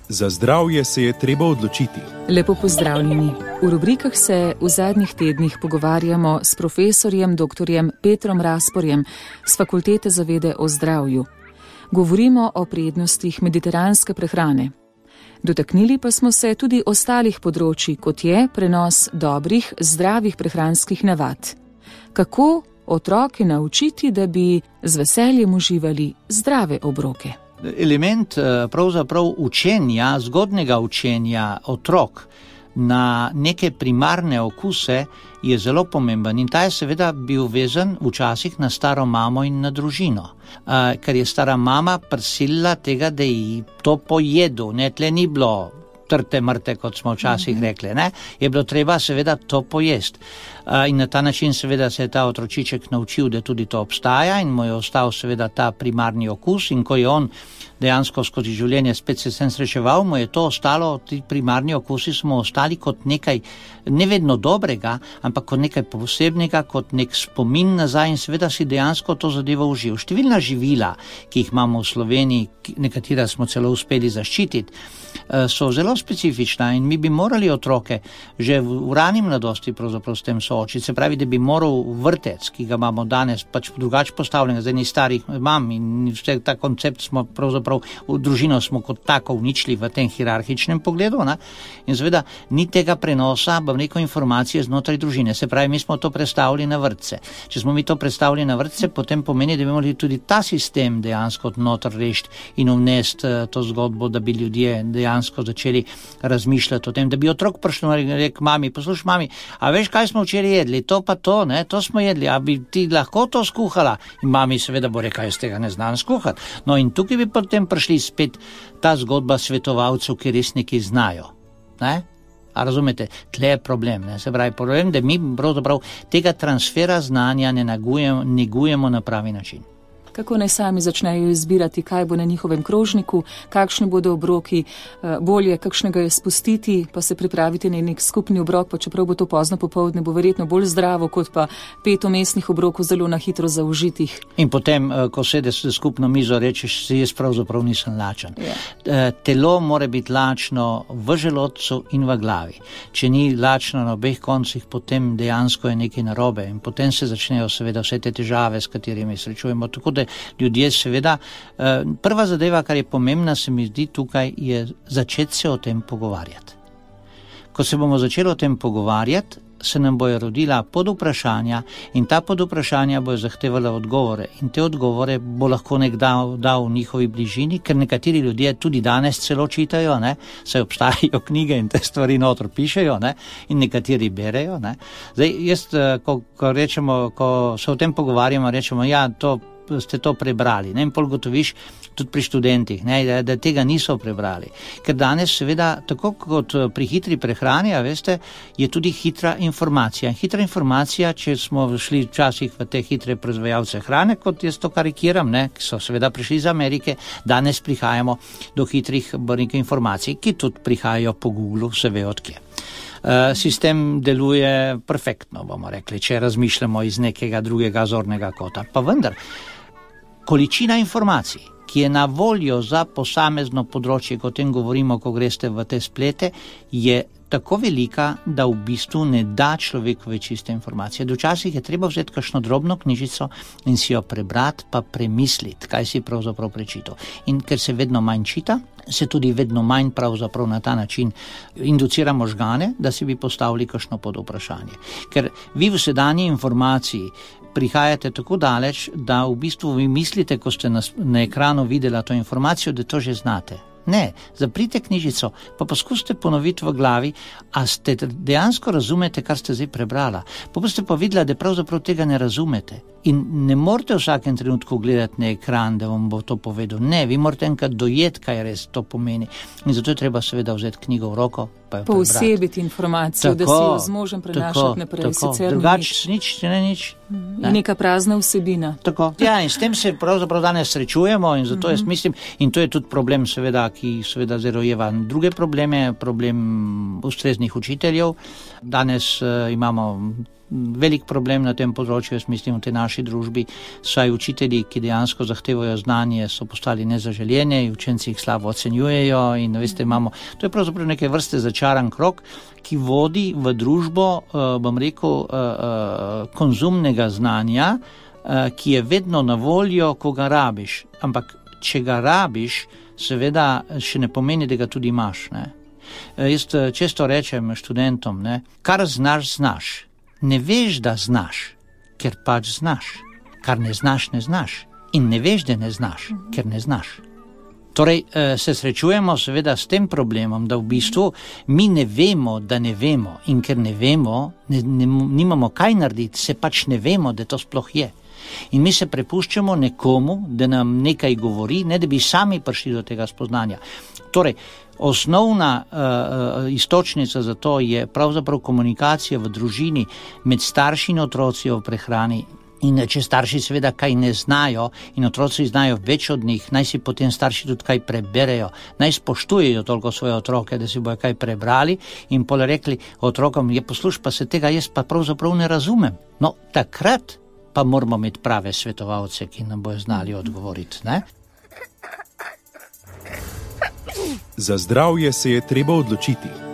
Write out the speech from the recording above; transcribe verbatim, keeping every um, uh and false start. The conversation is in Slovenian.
Za zdravje se je treba odločiti. Lepo pozdravljeni. V rubrikah se v zadnjih tednih pogovarjamo s profesorjem doktorjem Petrom Rasporjem z Fakultete za vede o zdravju. Govorimo o prednostih mediteranske prehrane. Dotaknili pa smo se tudi ostalih področji, kot je prenos dobrih, zdravih prehranskih navad. Kako otroke naučiti, da bi z veseljem uživali zdrave obroke? Element pravzaprav učenja, zgodnega učenja otrok na neke primarne okuse je zelo pomemben in ta je seveda bil vezan včasih na staro mamo in na družino, ker je stara mama prisilila tega, da ji to pojedu, ne, tle ni bilo trte mrte, kot smo včasih rekli, ne, je bilo treba seveda to pojesti. In na ta način seveda se je ta otročiček naučil, da tudi to obstaja in mu je ostal seveda ta primarni okus in ko je on dejansko skozi življenje spet se sem srečeval, mu je to ostalo, ti primarni okusi smo ostali kot nekaj ne vedno dobrega, ampak kot nekaj posebnega, kot nek spomin nazaj in seveda si dejansko to zadevo uživ. Številna živila, ki jih imamo v Sloveniji, nekatera smo celo uspeli zaščititi, so zelo specifična in mi bi morali otroke že v rani mladosti pravzaprav s tem soočiti. Se pravi, da bi moral vrtec, ki ga imamo danes pač drugače postavljen, zdaj ni starih mam in vse ta koncept smo pravzaprav v družino smo kot tako uničili v tem hierarhičnem pogledu, ne? In seveda ni tega prenosa, bom rekel, informacije znotraj družine. Se pravi, mi smo to predstavili na vrtce. Če smo mi to predstavili na vrtce, potem pomeni, da bi morali tudi ta sistem dejansko noter rešiti in vnesti to zgodbo, da bi ljudje dejansko začeli razmišljati o tem, da bi otrok prišel in rekel mami, poslušaj mami, a veš, kaj smo včeraj jedli, to pa to, ne, to smo jedli, a bi ti lahko to skuhala? In mami seveda bo rekla, jaz tega ne znam skuhati. No in tukaj bi potem prišli spet ta zgodba svetovalcev, ki res nekaj znajo, ne? A razumete, tle je problem, ne? Se pravi, problem, da mi pravzaprav tega transfera znanja ne negujemo, negujemo na pravi način. Kako naj sami začnejo izbirati, kaj bo na njihovem krožniku, kakšni bodo obroki, bolje kakšnega je spustiti, pa se pripraviti na nek skupni obrok, pa čeprav bo to pozno popoldne, bo verjetno bolj zdravo, kot pa pet omestnih obrokov zelo na hitro zaužitih. In potem, ko sedeš za skupno mizo, rečeš, jaz pravzaprav nisem lačen. Yeah. Telo mora biti lačno v želodcu in v glavi. Če ni lačno na obeh koncih, potem dejansko je nekaj narobe in potem se začnejo seveda vse te težave, s katerimi srečujemo. Tako da ljudje seveda, prva zadeva, kar je pomembna, se mi zdi tukaj, je začeti se o tem pogovarjati. Ko se bomo začeli o tem pogovarjati, se nam bojo rodila podvprašanja in ta podvprašanja bojo zahtevala odgovore in te odgovore bo lahko nek dal, dal v njihovi bližini, ker nekateri ljudje tudi danes celo čitajo, ne, saj obstajajo knjige in te stvari notro pišejo, ne, in nekateri berejo, ne. Zdaj, jaz, ko, ko rečemo, ko se o tem pogovarjamo, rečemo, ja, to ste to prebrali, ne, in pol gotoviš tudi pri študentih, ne, da, da tega niso prebrali. Ker danes seveda, tako kot pri hitri prehrani, a veste, je tudi hitra informacija. Hitra informacija, če smo šli včasih v te hitre proizvajalce hrane, kot jaz to karikiram, ne, ki so seveda prišli iz Amerike, danes prihajamo do hitrih bornikov informacij, ki tudi prihajajo po Googlu, se ve odkje. Sistem deluje perfektno, bomo rekli, če razmišljamo iz nekega drugega zornega kota. Pa vendar, količina informacij, ki je na voljo za posamezno področje, ko o tem govorimo, ko greste v te splete, je tako velika, da v bistvu ne da človekove čiste informacije. Včasih je treba vzeti kakšno drobno knjižico in si jo prebrati, pa premisliti, kaj si pravzaprav prečital. In ker se vedno manj čita, se tudi vedno manj pravzaprav na ta način inducira možgane, da si bi postavili kakšno podvprašanje. Ker vi v sedanji informaciji prihajate tako daleč, da v bistvu vi mislite, ko ste na, na ekranu videla to informacijo, da to že znate. Ne, zaprite knjižico, pa poskusite ponoviti v glavi, a ste dejansko razumete, kar ste zdaj prebrala. Pa boste pa videla, da pravzaprav tega ne razumete. In ne morate v vsakem trenutku gledati na ekran, da vam bo to povedal. Ne, vi morate enkrat dojeti, kaj res to pomeni. In zato je treba seveda vzeti knjigo v roko, pa jo prebrati. Poosebiti informacijo, tako, da si jo zmožen prenašati naprej. Drugač nič, ne nič. Ne. Neka prazna vsebina. Tako. Ja, in s tem se pravzaprav danes srečujemo in zato jaz mislim, in to je tudi problem seveda, ki seveda zdaj rojeva druge probleme, problem ustreznih učiteljev. Danes uh, imamo velik problem na tem področju, jaz mislim, v tej naši družbi, saj učitelji, ki dejansko zahtevajo znanje, so postali nezaželjeni, učenci jih slabo ocenjujejo in veste, imamo, to je pravzaprav neke vrste začaran krog, ki vodi v družbo, bom rekel, konzumnega znanja, ki je vedno na voljo, ko ga rabiš, ampak če ga rabiš, seveda še ne pomeni, da ga tudi imaš, ne. Jaz često rečem študentom, ne, kar znaš, znaš. Ne veš, da znaš, ker pač znaš. Kar ne znaš, ne znaš. In ne veš, da ne znaš, ker ne znaš. Torej, se srečujemo seveda s tem problemom, da v bistvu mi ne vemo, da ne vemo. In ker ne vemo, ne, ne, nimamo kaj narediti, se pač ne vemo, da to sploh je. In mi se prepuščamo nekomu, da nam nekaj govori, ne da bi sami prišli do tega spoznanja. Torej, osnovna uh, istočnica za to je pravzaprav komunikacija v družini med starši in otroci v prehrani. In če starši seveda kaj ne znajo in otroci znajo več od njih, naj si potem starši tudi kaj preberejo, naj spoštujejo toliko svoje otroke, da si bojo kaj prebrali in pol rekli otrokom, je posluš, pa se tega jaz pa pravzaprav ne razumem. No, takrat pa moramo imeti prave svetovalce, ki nam bojo znali odgovoriti, ne? Za zdravje se je treba odločiti.